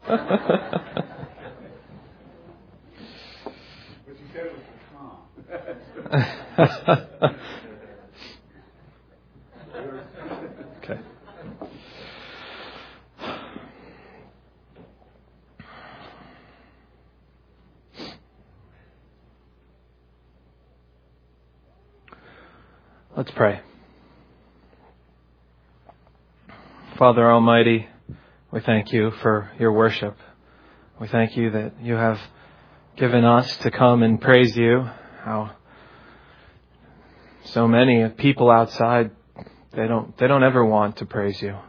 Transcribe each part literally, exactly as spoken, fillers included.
Okay. Let's pray. Father Almighty, we thank you for your worship. We thank you that you have given us to come and praise you. How so many people outside, they don't they don't ever want to praise you.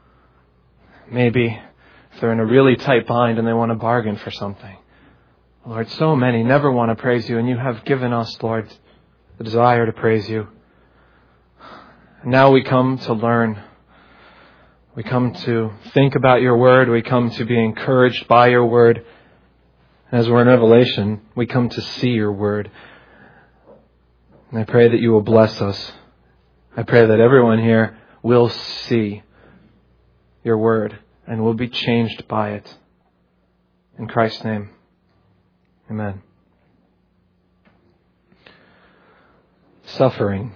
Maybe if they're in a really tight bind and they want to bargain for something. Lord, so many never want to praise you, and you have given us, Lord, the desire to praise you. And now we come to learn. We come to think about your word. We come to be encouraged by your word. As we're in Revelation, we come to see your word. And I pray that you will bless us. I pray that everyone here will see your word and will be changed by it. In Christ's name, amen. Suffering.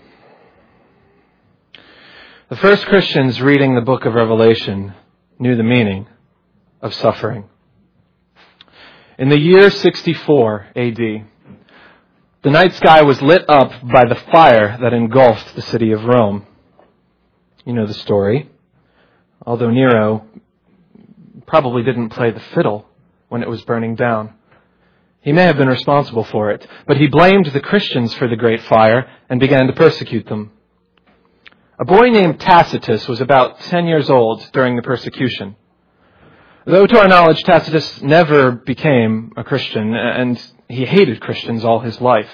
The first Christians reading the book of Revelation knew the meaning of suffering. In the year sixty-four A D, the night sky was lit up by the fire that engulfed the city of Rome. You know the story. Although Nero probably didn't play the fiddle when it was burning down. He may have been responsible for it, but he blamed the Christians for the great fire and began to persecute them. A boy named Tacitus was about ten years old during the persecution. Though to our knowledge, Tacitus never became a Christian, and he hated Christians all his life.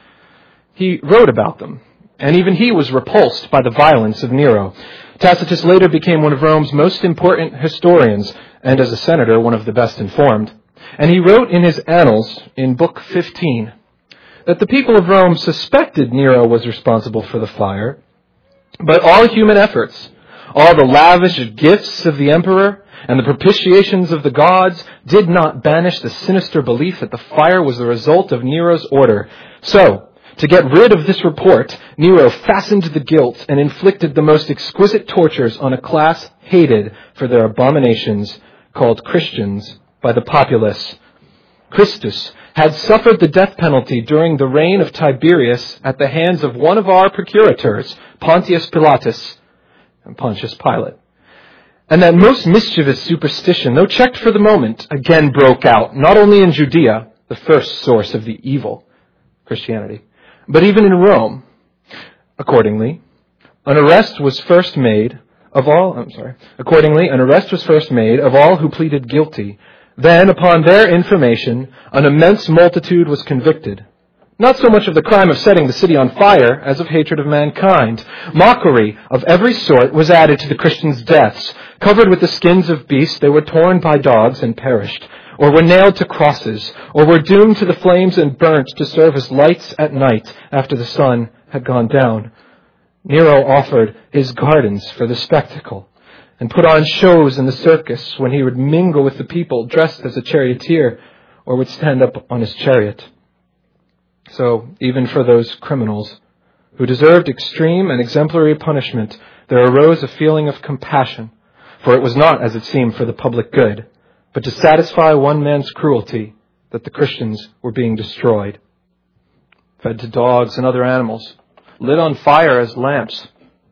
He wrote about them, and even he was repulsed by the violence of Nero. Tacitus later became one of Rome's most important historians, and as a senator, one of the best informed. And he wrote in his Annals, in Book fifteen, that the people of Rome suspected Nero was responsible for the fire, but all human efforts, all the lavish gifts of the emperor, and the propitiations of the gods did not banish the sinister belief that the fire was the result of Nero's order. So, to get rid of this report, Nero fastened the guilt and inflicted the most exquisite tortures on a class hated for their abominations, called Christians by the populace. Christus had suffered the death penalty during the reign of Tiberius at the hands of one of our procurators, Pontius Pilatus and Pontius Pilate. And that most mischievous superstition, though checked for the moment, again broke out, not only in Judea, the first source of the evil, Christianity, but even in Rome. Accordingly, an arrest was first made of all, I'm sorry, accordingly, an arrest was first made of all who pleaded guilty. Then, upon their information, an immense multitude was convicted. Not so much of the crime of setting the city on fire as of hatred of mankind. Mockery of every sort was added to the Christians' deaths. Covered with the skins of beasts, they were torn by dogs and perished, or were nailed to crosses, or were doomed to the flames and burnt to serve as lights at night after the sun had gone down. Nero offered his gardens for the spectacle, and put on shows in the circus when he would mingle with the people dressed as a charioteer, or would stand up on his chariot. So, even for those criminals who deserved extreme and exemplary punishment, there arose a feeling of compassion, for it was not, as it seemed, for the public good, but to satisfy one man's cruelty that the Christians were being destroyed, fed to dogs and other animals, lit on fire as lamps.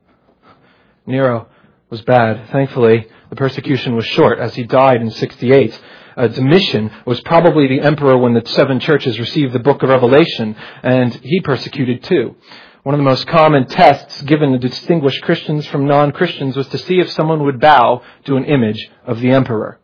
Nero was bad. Thankfully, the persecution was short, as he died in sixty-eight. Uh, Domitian was probably the emperor when the seven churches received the book of Revelation, and he persecuted too. One of the most common tests given to distinguish Christians from non-Christians was to see if someone would bow to an image of the emperor.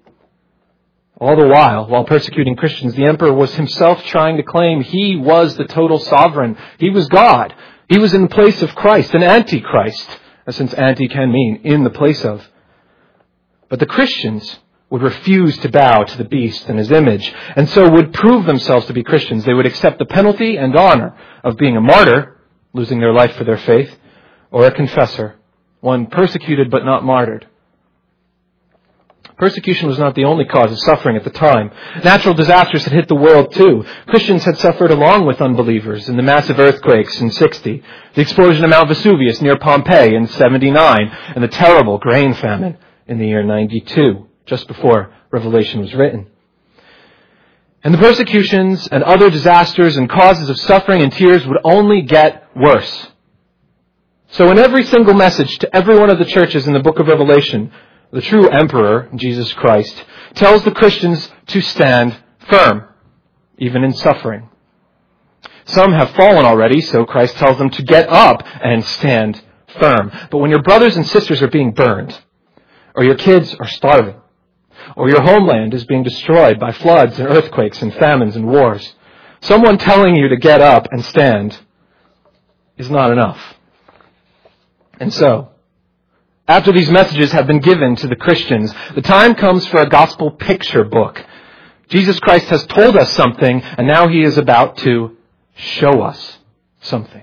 All the while, while persecuting Christians, the emperor was himself trying to claim he was the total sovereign. He was God. He was in the place of Christ, an antichrist, since anti can mean in the place of. But the Christians would refuse to bow to the beast and his image, and so would prove themselves to be Christians. They would accept the penalty and honor of being a martyr, losing their life for their faith, or a confessor, one persecuted but not martyred. Persecution was not the only cause of suffering at the time. Natural disasters had hit the world too. Christians had suffered along with unbelievers in the massive earthquakes in sixty, the explosion of Mount Vesuvius near Pompeii in seventy-nine, and the terrible grain famine in the year ninety-two, just before Revelation was written. And the persecutions and other disasters and causes of suffering and tears would only get worse. So in every single message to every one of the churches in the book of Revelation, the true emperor, Jesus Christ, tells the Christians to stand firm, even in suffering. Some have fallen already, so Christ tells them to get up and stand firm. But when your brothers and sisters are being burned, or your kids are starving, or your homeland is being destroyed by floods and earthquakes and famines and wars, someone telling you to get up and stand is not enough. And so, after these messages have been given to the Christians, the time comes for a gospel picture book. Jesus Christ has told us something, and now he is about to show us something.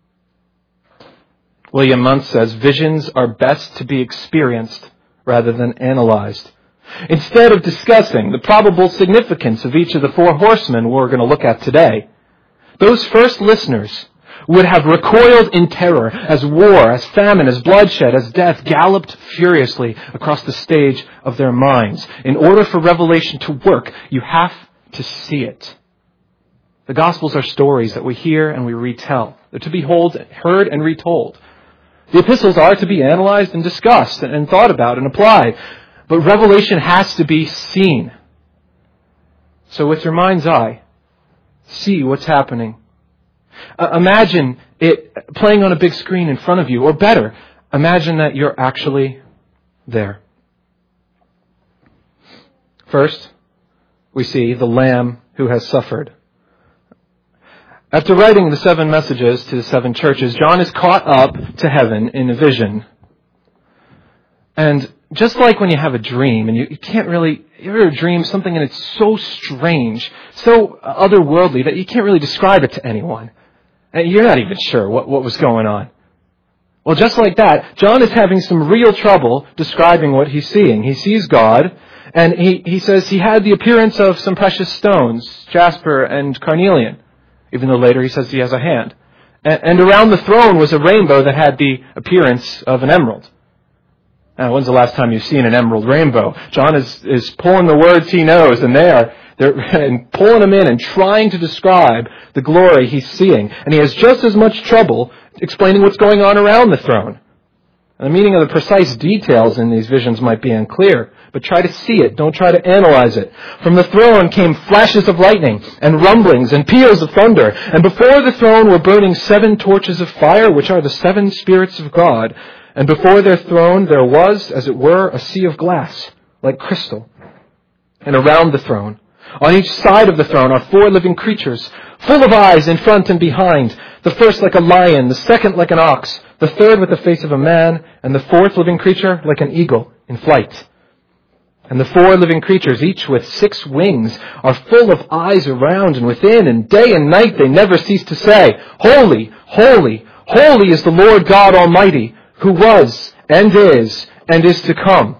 William Muntz says, visions are best to be experienced rather than analyzed. Instead of discussing the probable significance of each of the four horsemen we're going to look at today, those first listeners would have recoiled in terror as war, as famine, as bloodshed, as death galloped furiously across the stage of their minds. In order for Revelation to work, you have to see it. The Gospels are stories that we hear and we retell. They're to be heard and retold. The epistles are to be analyzed and discussed and thought about and applied. But Revelation has to be seen. So with your mind's eye, see what's happening. Uh, imagine it playing on a big screen in front of you. Or better, imagine that you're actually there. First, we see the Lamb who has suffered. After writing the seven messages to the seven churches, John is caught up to heaven in a vision. And just like when you have a dream and you, you can't really, you ever dream something and it's so strange, so otherworldly that you can't really describe it to anyone. And you're not even sure what, what was going on. Well, just like that, John is having some real trouble describing what he's seeing. He sees God, and he, he says he had the appearance of some precious stones, jasper and carnelian, even though later he says he has a hand. And, and around the throne was a rainbow that had the appearance of an emerald. Now, when's the last time you've seen an emerald rainbow? John is, is pulling the words he knows, and they are they're and pulling them in and trying to describe the glory he's seeing. And he has just as much trouble explaining what's going on around the throne. And the meaning of the precise details in these visions might be unclear, but try to see it. Don't try to analyze it. From the throne came flashes of lightning and rumblings and peals of thunder. And before the throne were burning seven torches of fire, which are the seven spirits of God. And before their throne there was, as it were, a sea of glass, like crystal. And around the throne, on each side of the throne, are four living creatures, full of eyes in front and behind. The first like a lion, the second like an ox, the third with the face of a man, and the fourth living creature like an eagle in flight. And the four living creatures, each with six wings, are full of eyes around and within, and day and night they never cease to say, Holy, holy, holy is the Lord God Almighty, who was, and is, and is to come.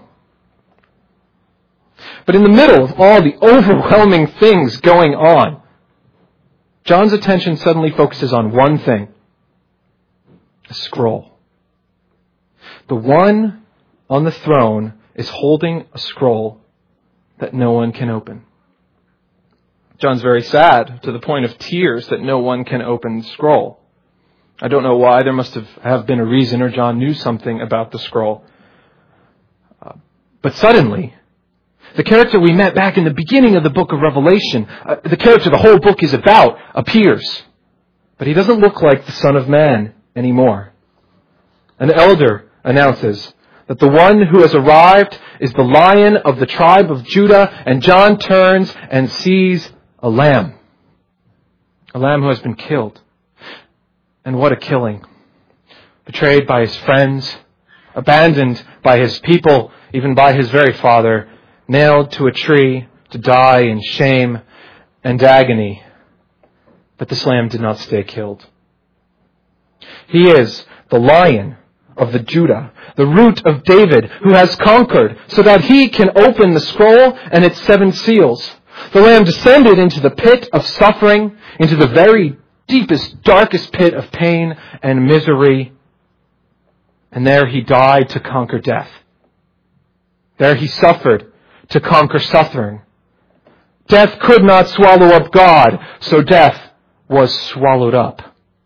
But in the middle of all the overwhelming things going on, John's attention suddenly focuses on one thing. A scroll. The one on the throne is holding a scroll that no one can open. John's very sad to the point of tears that no one can open the scroll. I don't know why. There must have, have been a reason, or John knew something about the scroll. Uh, but suddenly, the character we met back in the beginning of the book of Revelation, uh, the character the whole book is about, appears. But he doesn't look like the Son of Man anymore. An elder announces that the one who has arrived is the Lion of the tribe of Judah, and John turns and sees a lamb. A lamb who has been killed. And what a killing. Betrayed by his friends, abandoned by his people, even by his very father, nailed to a tree to die in shame and agony. But this lamb did not stay killed. He is the Lion of the Judah, the root of David, who has conquered, so that he can open the scroll and its seven seals. The Lamb descended into the pit of suffering, into the very deepest, darkest pit of pain and misery. And there he died to conquer death. There he suffered to conquer suffering. Death could not swallow up God, so death was swallowed up.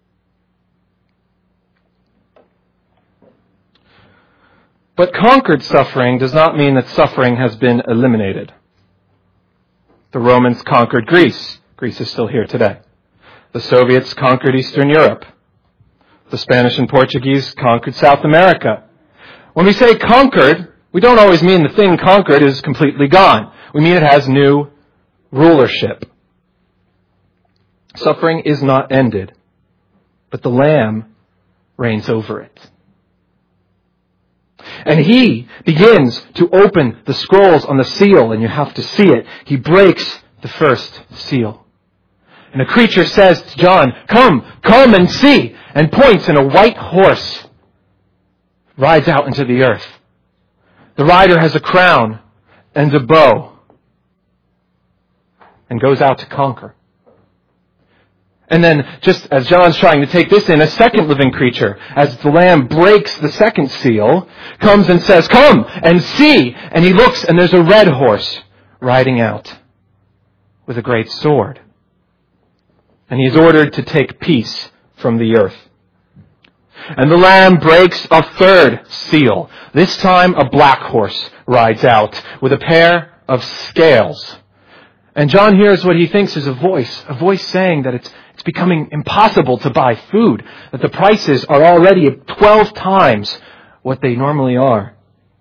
But conquered suffering does not mean that suffering has been eliminated. The Romans conquered Greece. Greece is still here today. The Soviets conquered Eastern Europe. The Spanish and Portuguese conquered South America. When we say conquered, we don't always mean the thing conquered is completely gone. We mean it has new rulership. Suffering is not ended, but the Lamb reigns over it. And he begins to open the scrolls on the seal, and you have to see it. He breaks the first seal. And a creature says to John, "Come, come and see," and points, and a white horse rides out into the earth. The rider has a crown and a bow and goes out to conquer. And then, just as John's trying to take this in, a second living creature, as the Lamb breaks the second seal, comes and says, "Come and see." And he looks, and there's a red horse riding out with a great sword. And he is ordered to take peace from the earth. And the Lamb breaks a third seal. This time, a black horse rides out with a pair of scales. And John hears what he thinks is a voice, a voice saying that it's it's becoming impossible to buy food, that the prices are already twelve times what they normally are.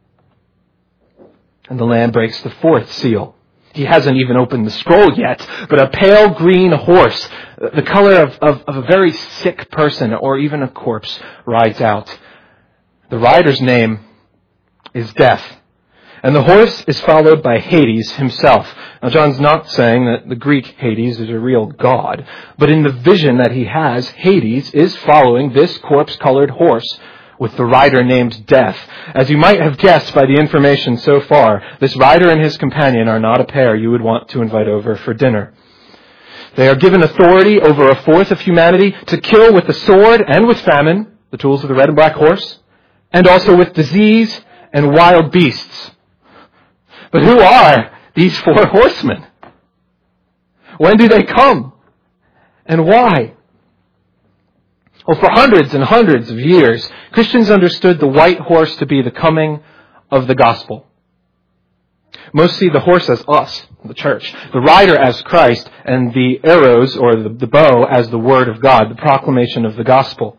And the Lamb breaks the fourth seal. He hasn't even opened the scroll yet, but a pale green horse, the color of, of, of a very sick person or even a corpse, rides out. The rider's name is Death. And the horse is followed by Hades himself. Now, John's not saying that the Greek Hades is a real god, but in the vision that he has, Hades is following this corpse-colored horse with the rider named Death. As you might have guessed by the information so far, this rider and his companion are not a pair you would want to invite over for dinner. They are given authority over a fourth of humanity to kill with the sword and with famine, the tools of the red and black horse, and also with disease and wild beasts. But who are these four horsemen? When do they come? And why? Well, for hundreds and hundreds of years, Christians understood the white horse to be the coming of the gospel. Most see the horse as us, the church, the rider as Christ, and the arrows or the, the bow as the word of God, the proclamation of the gospel.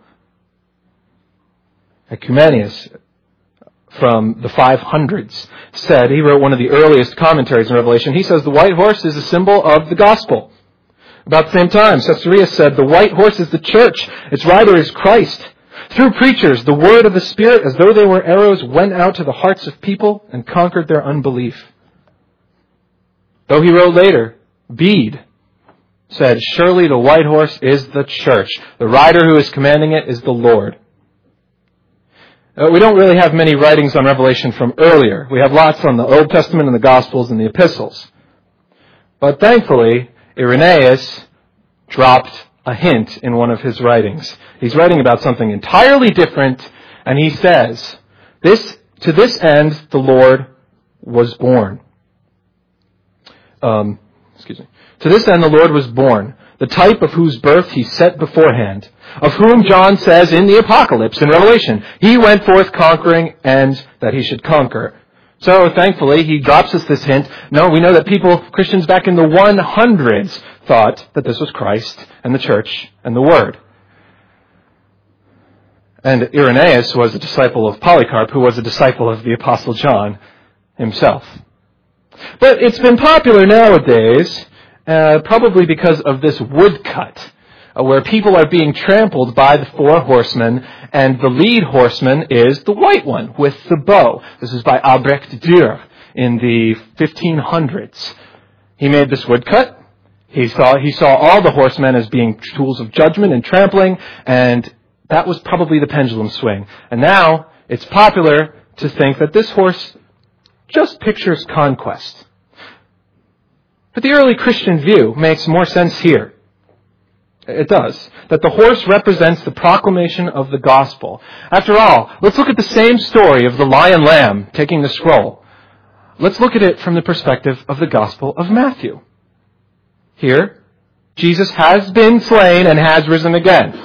Ecumenius, from the five hundreds, said, he wrote one of the earliest commentaries in Revelation, he says the white horse is a symbol of the gospel. About the same time, Caesarea said, the white horse is the church, its rider is Christ. Through preachers, the word of the Spirit, as though they were arrows, went out to the hearts of people and conquered their unbelief. Though he wrote later, Bede said, surely the white horse is the church. The rider who is commanding it is the Lord. Uh, we don't really have many writings on Revelation from earlier. We have lots on the Old Testament and the Gospels and the Epistles. But thankfully, Irenaeus dropped a hint in one of his writings. He's writing about something entirely different, and he says, "This to this end the Lord was born." Um, excuse me. To this end the Lord was born, the type of whose birth he set beforehand, of whom John says in the Apocalypse, in Revelation, he went forth conquering and that he should conquer. So thankfully he drops us this hint. No, we know that people, Christians back in the hundreds, thought that this was Christ and the church and the Word. And Irenaeus was a disciple of Polycarp, who was a disciple of the Apostle John himself. But it's been popular nowadays, uh, probably because of this woodcut, uh, where people are being trampled by the four horsemen, and the lead horseman is the white one with the bow. This is by Albrecht Dürer in the fifteen hundreds. He made this woodcut. He saw, he saw all the horsemen as being tools of judgment and trampling, and That was probably the pendulum swing. And now it's popular to think that this horse just pictures conquest. But the early Christian view makes more sense here. It does. That the horse represents the proclamation of the gospel. After all, let's look at the same story of the lion lamb taking the scroll. Let's look at it from the perspective of the gospel of Matthew. Here, Jesus has been slain and has risen again.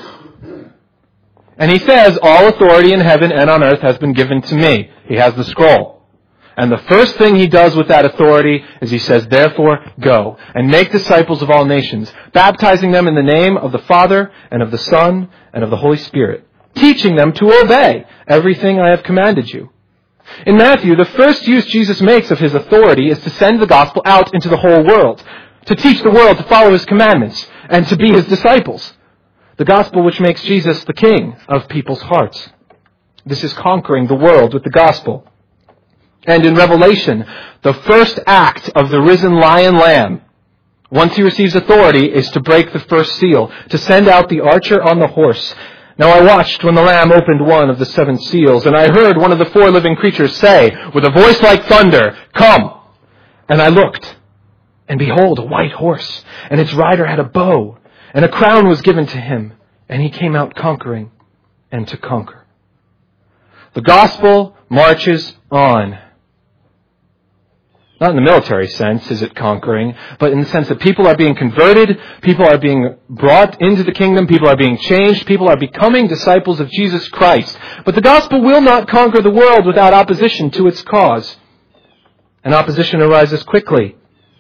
And he says, all authority in heaven and on earth has been given to me. He has the scroll. And the first thing he does with that authority is he says, therefore, go and make disciples of all nations, baptizing them in the name of the Father and of the Son and of the Holy Spirit, teaching them to obey everything I have commanded you. In Matthew, the first use Jesus makes of his authority is to send the gospel out into the whole world, to teach the world to follow his commandments and to be his disciples. The gospel which makes Jesus the king of people's hearts. This is conquering the world with the gospel. And in Revelation, the first act of the risen lion lamb, once he receives authority, is to break the first seal, to send out the archer on the horse. Now I watched when the Lamb opened one of the seven seals, and I heard one of the four living creatures say, with a voice like thunder, come! And I looked, and behold, a white horse, and its rider had a bow, and a crown was given to him, and he came out conquering and to conquer. The gospel marches on. Not in the military sense is it conquering, but in the sense that people are being converted, people are being brought into the kingdom, people are being changed, people are becoming disciples of Jesus Christ. But the gospel will not conquer the world without opposition to its cause. And opposition arises quickly.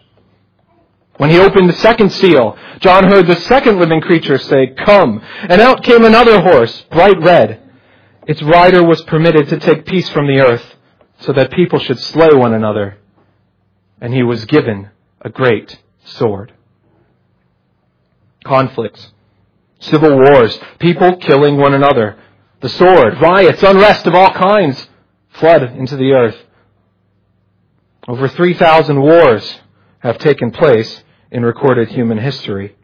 When he opened the second seal, John heard the second living creature say, come. And out came another horse, bright red. Its rider was permitted to take peace from the earth, so that people should slay one another. And he was given a great sword. Conflicts, civil wars, people killing one another. The sword, riots, unrest of all kinds flood into the earth. Over three thousand wars have taken place in recorded human history.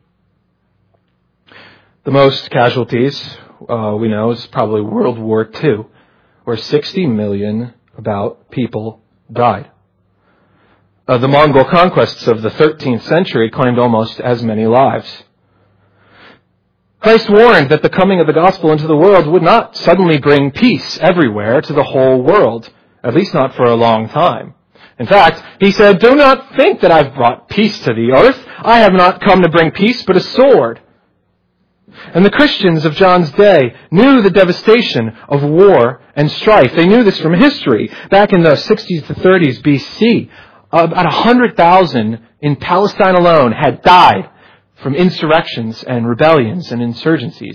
The most casualties, uh, we know, is probably World War Two, where sixty million, about, people died. Uh, the Mongol conquests of the thirteenth century claimed almost as many lives. Christ warned that the coming of the gospel into the world would not suddenly bring peace everywhere to the whole world, at least not for a long time. In fact, he said, do not think that I've brought peace to the earth. I have not come to bring peace, but a sword. And the Christians of John's day knew the devastation of war and strife. They knew this from history. Back in the sixties to thirties B C, about one hundred thousand in Palestine alone had died from insurrections and rebellions and insurgencies.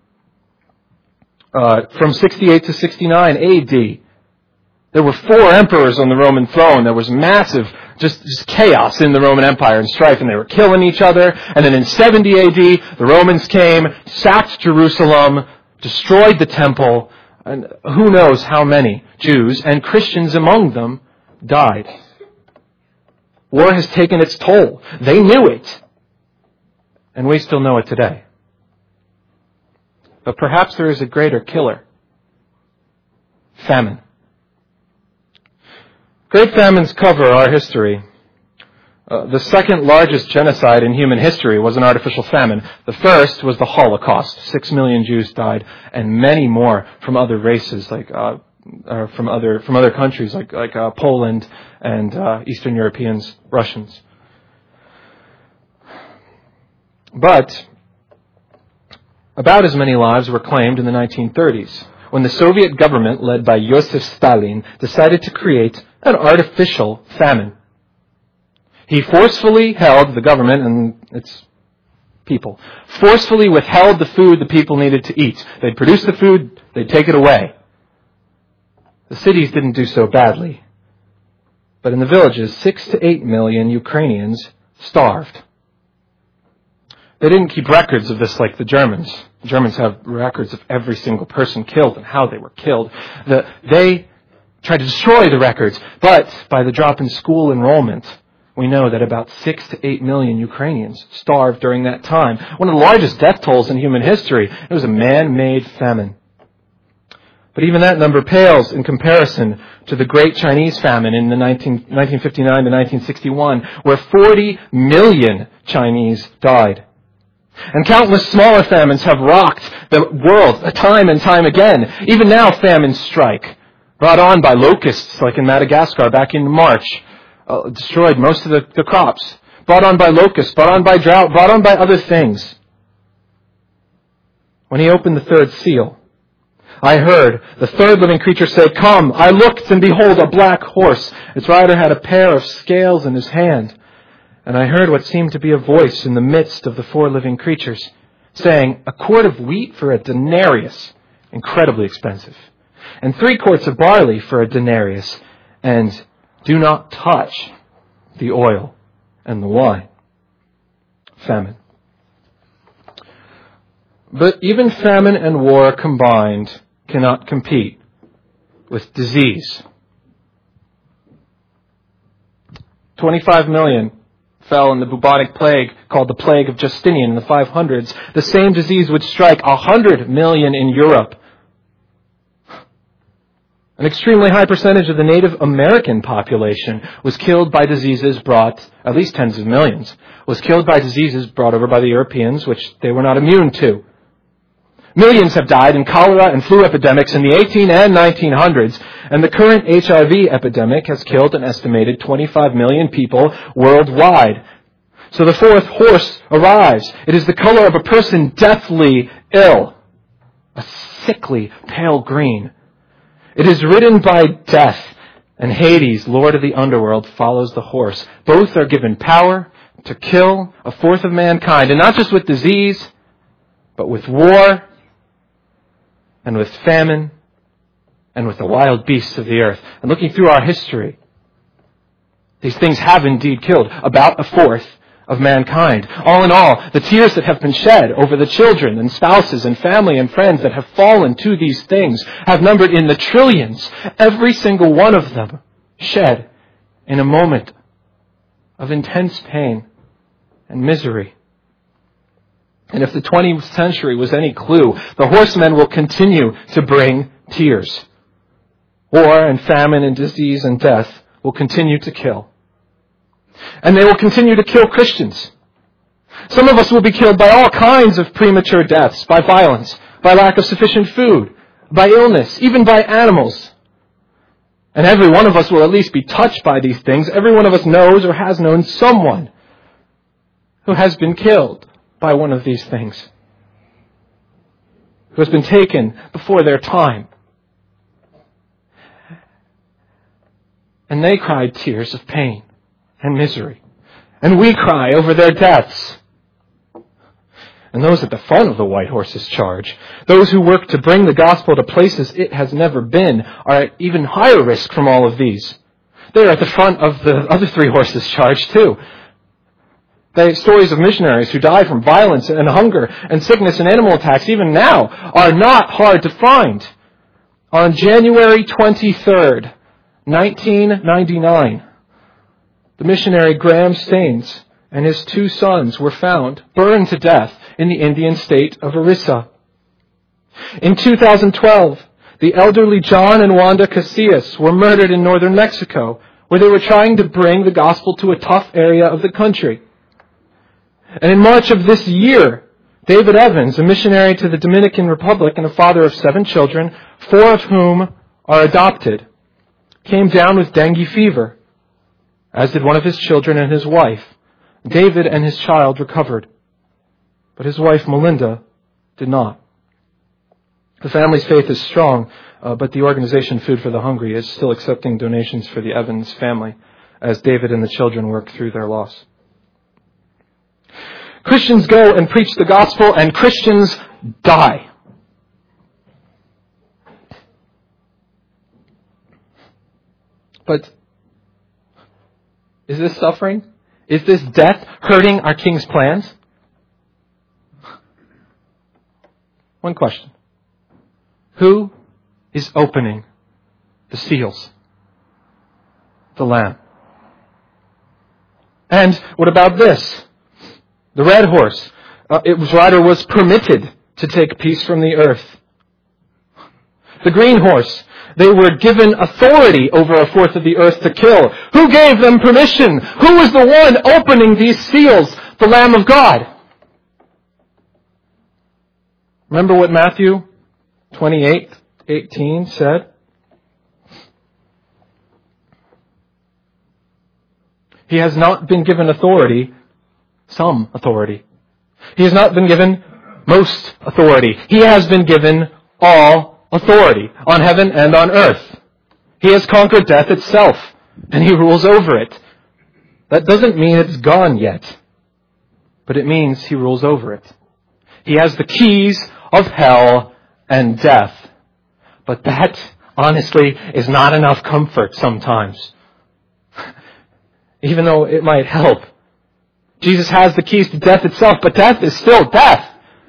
Uh, from sixty-eight to sixty-nine A D, there were four emperors on the Roman throne. There was massive just, just chaos in the Roman Empire and strife, and they were killing each other. And then in seventy A D, the Romans came, sacked Jerusalem, destroyed the temple, and who knows how many Jews and Christians among them died. War has taken its toll. They knew it. And we still know it today. But perhaps there is a greater killer. Famine. Great famines cover our history. Uh, the second largest genocide in human history was an artificial famine. The first was the Holocaust. Six million Jews died, and many more from other races, like uh, uh, from other from other countries, like like uh, Poland and uh, Eastern Europeans, Russians. But about as many lives were claimed in the nineteen thirties, when the Soviet government, led by Joseph Stalin, decided to create an artificial famine. He forcefully held, the government and its people, forcefully withheld the food the people needed to eat. They'd produce the food, they'd take it away. The cities didn't do so badly. But in the villages, six to eight million Ukrainians starved. They didn't keep records of this like the Germans. The Germans have records of every single person killed and how they were killed. The, they tried to destroy the records, but by the drop in school enrollment, we know that about six to eight million Ukrainians starved during that time. One of the largest death tolls in human history. It was a man-made famine. But even that number pales in comparison to the Great Chinese Famine in the nineteen fifty-nine to nineteen sixty-one, where forty million Chinese died. And countless smaller famines have rocked the world time and time again. Even now, famines strike, brought on by locusts, like in Madagascar back in March, uh, destroyed most of the, the crops. Brought on by locusts, brought on by drought, brought on by other things. When he opened the third seal, I heard the third living creature say, "Come." I looked, and behold, a black horse. Its rider had a pair of scales in his hand. And I heard what seemed to be a voice in the midst of the four living creatures, saying, "A quart of wheat for a denarius," incredibly expensive, "and three quarts of barley for a denarius, and do not touch the oil and the wine." Famine. But even famine and war combined cannot compete with disease. twenty-five million fell in the bubonic plague called the Plague of Justinian in the five hundreds. The same disease would strike one hundred million in Europe. An extremely high percentage of the Native American population was killed by diseases brought, at least tens of millions, was killed by diseases brought over by the Europeans, which they were not immune to. Millions have died in cholera and flu epidemics in the eighteen and nineteen hundreds, and the current H I V epidemic has killed an estimated twenty-five million people worldwide. So the fourth horse arrives. It is the color of a person deathly ill, a sickly pale green. It is ridden by death, and Hades, lord of the underworld, follows the horse. Both are given power to kill a fourth of mankind, and not just with disease, but with war, and with famine, and with the wild beasts of the earth. And looking through our history, these things have indeed killed about a fourth of mankind. All in all, the tears that have been shed over the children and spouses and family and friends that have fallen to these things have numbered in the trillions. Every single one of them shed in a moment of intense pain and misery. And if the twentieth century was any clue, the horsemen will continue to bring tears. War and famine and disease and death will continue to kill. And they will continue to kill Christians. Some of us will be killed by all kinds of premature deaths, by violence, by lack of sufficient food, by illness, even by animals. And every one of us will at least be touched by these things. Every one of us knows or has known someone who has been killed by one of these things, who has been taken before their time. And they cried tears of pain and misery. And we cry over their deaths. And those at the front of the white horse's charge, those who work to bring the gospel to places it has never been, are at even higher risk from all of these. They're at the front of the other three horses' charge too. The stories of missionaries who died from violence and hunger and sickness and animal attacks, even now, are not hard to find. On January twenty-third, nineteen ninety-nine, the missionary Graham Staines and his two sons were found burned to death in the Indian state of Orissa. In two thousand twelve, the elderly John and Wanda Casillas were murdered in northern Mexico, where they were trying to bring the gospel to a tough area of the country. And in March of this year, David Evans, a missionary to the Dominican Republic and a father of seven children, four of whom are adopted, came down with dengue fever, as did one of his children and his wife. David and his child recovered, but his wife Melinda did not. The family's faith is strong, uh, but the organization Food for the Hungry is still accepting donations for the Evans family as David and the children work through their loss. Christians go and preach the gospel, and Christians die. But is this suffering? Is this death hurting our King's plans? One question. Who is opening the seals? The Lamb. And what about this? The red horse. Uh, its rider was permitted to take peace from the earth. The green horse. They were given authority over a fourth of the earth to kill. Who gave them permission? Who was the one opening these seals? The Lamb of God. Remember what Matthew twenty-eight eighteen said? He has not been given authority, some authority. He has not been given most authority. He has been given all authority on heaven and on earth. He has conquered death itself, and he rules over it. That doesn't mean it's gone yet, but it means he rules over it. He has the keys of hell and death. But that, honestly, is not enough comfort sometimes. Even though it might help. Jesus has the keys to death itself, but death is still death.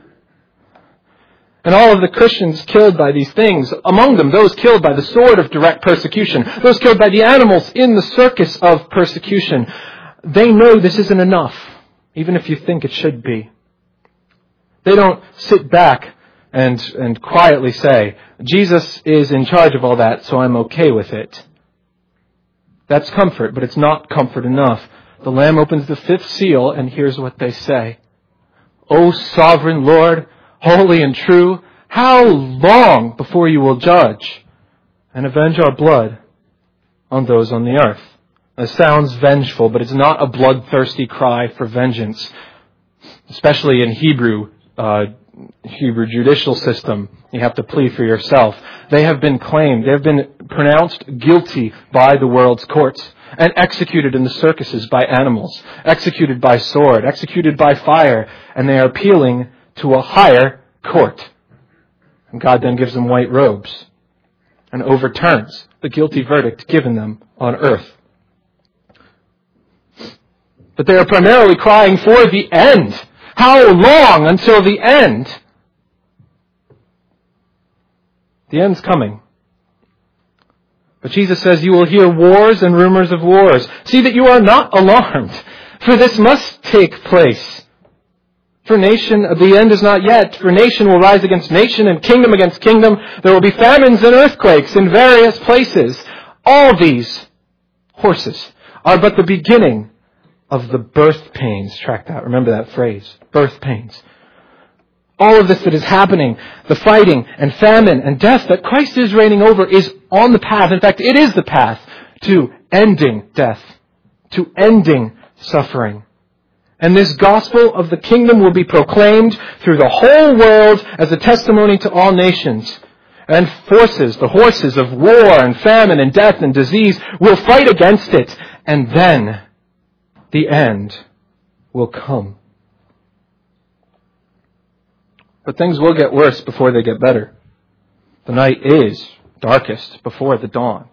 And all of the Christians killed by these things, among them those killed by the sword of direct persecution, those killed by the animals in the circus of persecution, they know this isn't enough, even if you think it should be. They don't sit back and, and quietly say, Jesus is in charge of all that, so I'm okay with it. That's comfort, but it's not comfort enough. The Lamb opens the fifth seal, and here's what they say. O sovereign Lord, holy and true, how long before you will judge and avenge our blood on those on the earth? It sounds vengeful, but it's not a bloodthirsty cry for vengeance, especially in Hebrew uh, Hebrew judicial system. You have to plead for yourself. They have been claimed, they have been pronounced guilty by the world's courts and executed in the circuses by animals, executed by sword, executed by fire, and they are appealing to a higher court. And God then gives them white robes and overturns the guilty verdict given them on earth. But they are primarily crying for the end. How long until the end? The end's coming. But Jesus says, you will hear wars and rumors of wars. See that you are not alarmed, for this must take place. For nation, the end is not yet. For nation will rise against nation and kingdom against kingdom. There will be famines and earthquakes in various places. All these horses are but the beginning of the birth pains. Track that. Remember that phrase. Birth pains. All of this that is happening, the fighting and famine and death that Christ is reigning over, is on the path. In fact, it is the path to ending death, to ending suffering. And this gospel of the kingdom will be proclaimed through the whole world as a testimony to all nations. And forces, the horses of war and famine and death and disease, will fight against it. And then the end will come. But things will get worse before they get better. The night is darkest before the dawn.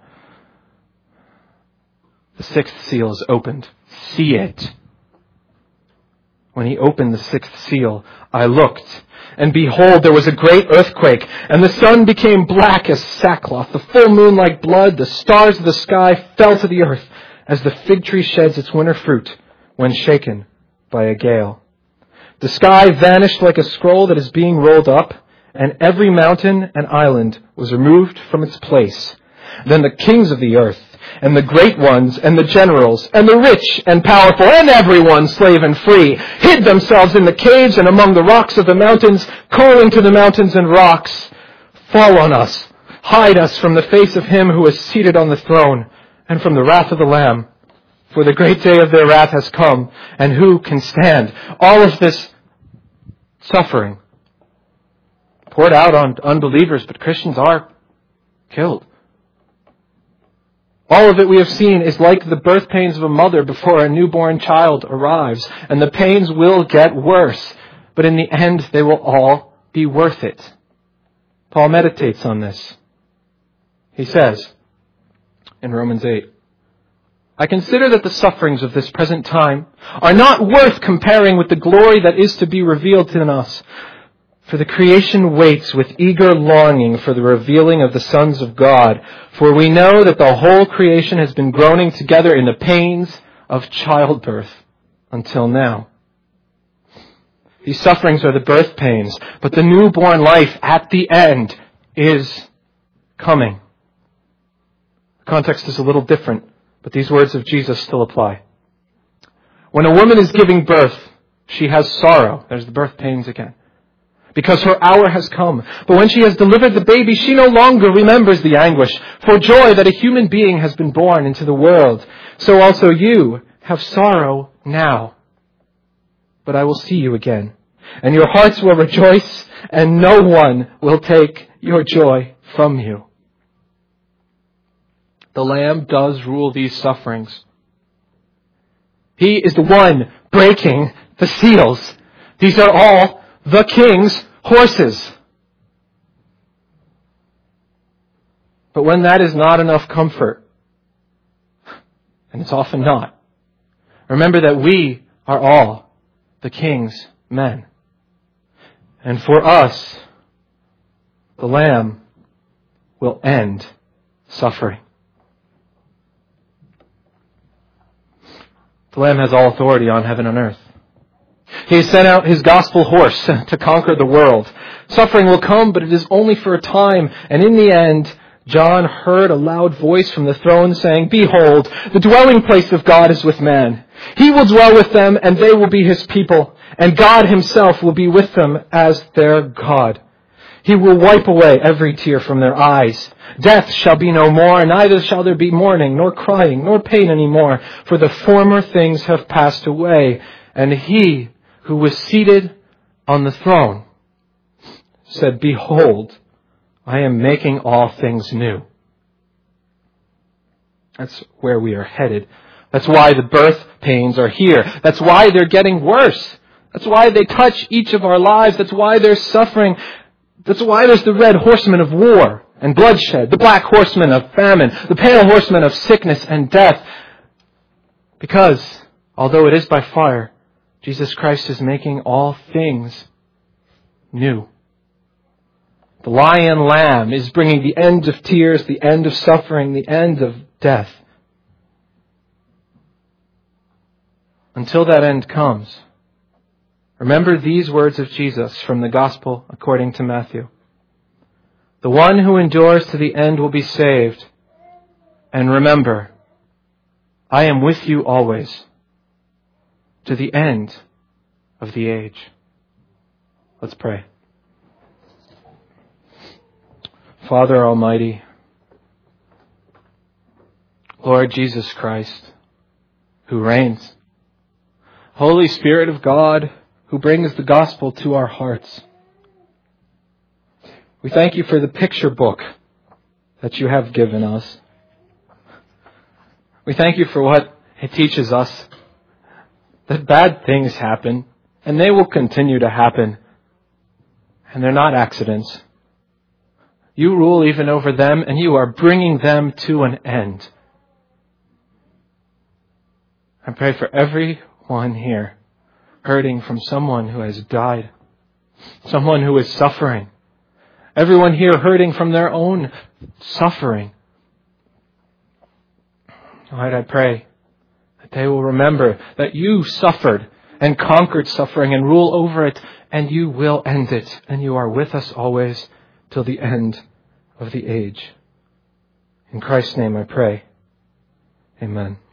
The sixth seal is opened. See it. When he opened the sixth seal, I looked, and behold, there was a great earthquake, and the sun became black as sackcloth, the full moon like blood, the stars of the sky fell to the earth, as the fig tree sheds its winter fruit when shaken by a gale. The sky vanished like a scroll that is being rolled up, and every mountain and island was removed from its place. Then the kings of the earth, and the great ones, and the generals, and the rich and powerful, and everyone, slave and free, hid themselves in the caves and among the rocks of the mountains, calling to the mountains and rocks, fall on us, hide us from the face of him who is seated on the throne, and from the wrath of the Lamb. For the great day of their wrath has come, and who can stand? All of this suffering poured out on unbelievers, but Christians are killed. All of it we have seen is like the birth pains of a mother before a newborn child arrives, and the pains will get worse, but in the end they will all be worth it. Paul meditates on this. He says in Romans eight, I consider that the sufferings of this present time are not worth comparing with the glory that is to be revealed in us. For the creation waits with eager longing for the revealing of the sons of God. For we know that the whole creation has been groaning together in the pains of childbirth until now. These sufferings are the birth pains, but the newborn life at the end is coming. The context is a little different, but these words of Jesus still apply. When a woman is giving birth, she has sorrow. There's the birth pains again. Because her hour has come. But when she has delivered the baby, she no longer remembers the anguish for joy that a human being has been born into the world. So also you have sorrow now. But I will see you again. And your hearts will rejoice, and no one will take your joy from you. The Lamb does rule these sufferings. He is the one breaking the seals. These are all the King's horses. But when that is not enough comfort, and it's often not, remember that we are all the King's men. And for us, the Lamb will end suffering. The Lamb has all authority on heaven and earth. He has sent out his gospel horse to conquer the world. Suffering will come, but it is only for a time. And in the end, John heard a loud voice from the throne saying, "Behold, the dwelling place of God is with man. He will dwell with them, and they will be his people. And God himself will be with them as their God. He will wipe away every tear from their eyes. Death shall be no more, neither shall there be mourning, nor crying, nor pain any more, for the former things have passed away." And he who was seated on the throne said, "Behold, I am making all things new." That's where we are headed. That's why the birth pains are here. That's why they're getting worse. That's why they touch each of our lives. That's why there's suffering. That's why there's the red horseman of war and bloodshed, the black horseman of famine, the pale horseman of sickness and death. Because, although it is by fire, Jesus Christ is making all things new. The lion lamb is bringing the end of tears, the end of suffering, the end of death. Until that end comes, remember these words of Jesus from the Gospel according to Matthew. "The one who endures to the end will be saved. And remember, I am with you always, to the end of the age." Let's pray. Father Almighty, Lord Jesus Christ, who reigns, Holy Spirit of God, who brings the gospel to our hearts, we thank you for the picture book that you have given us. We thank you for what it teaches us, that bad things happen, and they will continue to happen, and they're not accidents. You rule even over them, and you are bringing them to an end. I pray for everyone here hurting from someone who has died, someone who is suffering, everyone here hurting from their own suffering. Lord, I pray that they will remember that you suffered and conquered suffering and rule over it, and you will end it, and you are with us always till the end of the age. In Christ's name I pray. Amen.